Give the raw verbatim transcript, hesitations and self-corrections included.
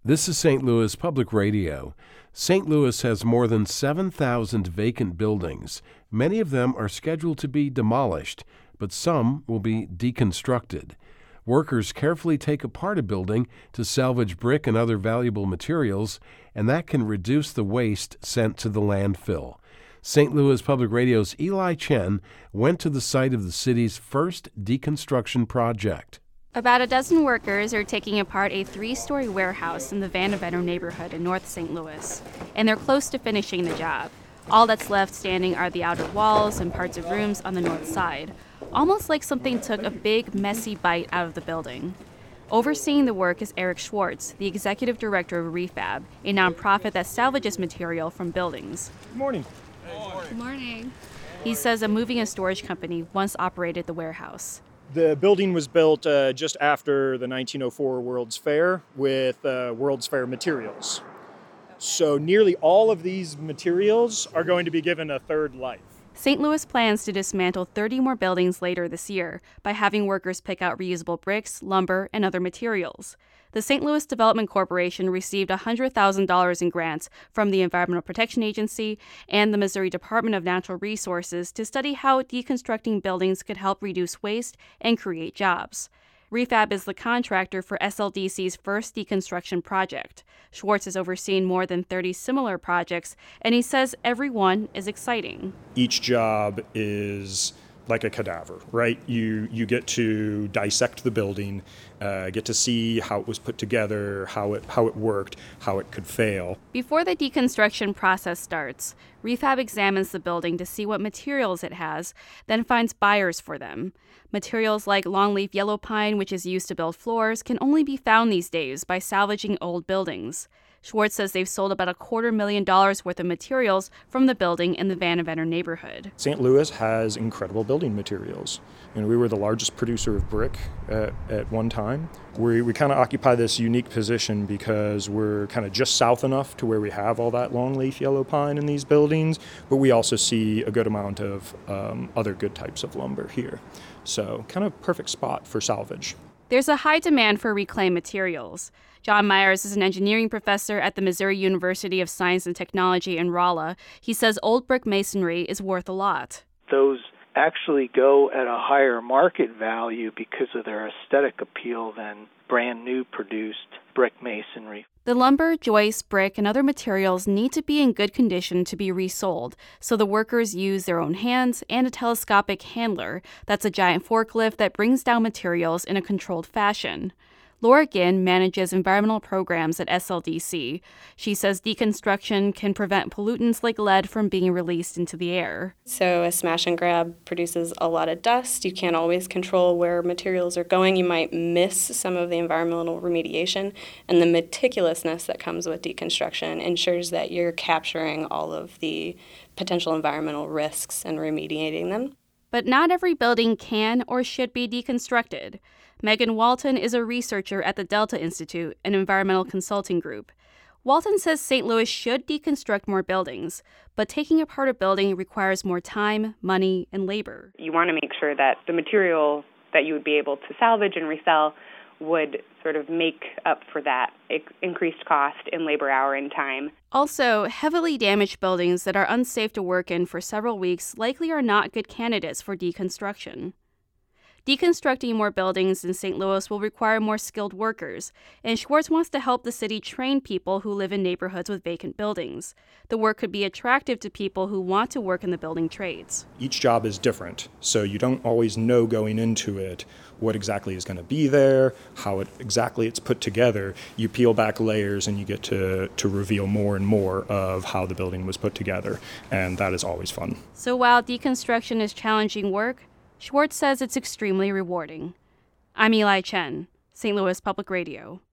This is Saint Louis Public Radio. Saint Louis has more than seven thousand vacant buildings. Many of them are scheduled to be demolished, but some will be deconstructed. Workers carefully take apart a building to salvage brick and other valuable materials, and that can reduce the waste sent to the landfill. Saint Louis Public Radio's Eli Chen went to the site of the city's first deconstruction project. About a dozen workers are taking apart a three-story warehouse in the Vandevenner neighborhood in North Saint Louis, and they're close to finishing the job. All that's left standing are the outer walls and parts of rooms on the north side, almost like something took a big, messy bite out of the building. Overseeing the work is Eric Schwartz, the executive director of Refab, a nonprofit that salvages material from buildings. Good morning. Good morning. He says a moving and storage company once operated the warehouse. The building was built uh, just after the nineteen oh four World's Fair with uh, World's Fair materials. So nearly all of these materials are going to be given a third life. Saint Louis plans to dismantle thirty more buildings later this year by having workers pick out reusable bricks, lumber, and other materials. The Saint Louis Development Corporation received one hundred thousand dollars in grants from the Environmental Protection Agency and the Missouri Department of Natural Resources to study how deconstructing buildings could help reduce waste and create jobs. Refab is the contractor for S L D C's first deconstruction project. Schwartz has overseen more than thirty similar projects, and he says every one is exciting. Each job is like a cadaver, right? You you get to dissect the building, uh, get to see how it was put together, how it how it worked, how it could fail. Before the deconstruction process starts, Refab examines the building to see what materials it has, then finds buyers for them. Materials like longleaf yellow pine, which is used to build floors, can only be found these days by salvaging old buildings. Schwartz says they've sold about a quarter million dollars worth of materials from the building in the Vandevenner neighborhood. Saint Louis has incredible building materials. You know, we were the largest producer of brick at, at one time. We, we kind of occupy this unique position because we're kind of just south enough to where we have all that longleaf yellow pine in these buildings, but we also see a good amount of um, other good types of lumber here. So kind of perfect spot for salvage. There's a high demand for reclaimed materials. John Myers is an engineering professor at the Missouri University of Science and Technology in Rolla. He says old brick masonry is worth a lot. Those actually go at a higher market value because of their aesthetic appeal than brand new produced brick masonry. The lumber, joist, brick, and other materials need to be in good condition to be resold, so the workers use their own hands and a telescopic handler. That's a giant forklift that brings down materials in a controlled fashion. Laura Ginn manages environmental programs at S L D C. She says deconstruction can prevent pollutants like lead from being released into the air. So a smash and grab produces a lot of dust. You can't always control where materials are going. You might miss some of the environmental remediation, and the meticulousness that comes with deconstruction ensures that you're capturing all of the potential environmental risks and remediating them. But not every building can or should be deconstructed. Megan Walton is a researcher at the Delta Institute, an environmental consulting group. Walton says Saint Louis should deconstruct more buildings, but taking apart a building requires more time, money, and labor. You want to make sure that the material that you would be able to salvage and resell would sort of make up for that increased cost in labor hour and time. Also, heavily damaged buildings that are unsafe to work in for several weeks likely are not good candidates for deconstruction. Deconstructing more buildings in Saint Louis will require more skilled workers, and Schwartz wants to help the city train people who live in neighborhoods with vacant buildings. The work could be attractive to people who want to work in the building trades. Each job is different, so you don't always know going into it what exactly is going to be there, how it exactly it's put together. You peel back layers and you get to, to reveal more and more of how the building was put together, and that is always fun. So while deconstruction is challenging work, Schwartz says it's extremely rewarding. I'm Eli Chen, Saint Louis Public Radio.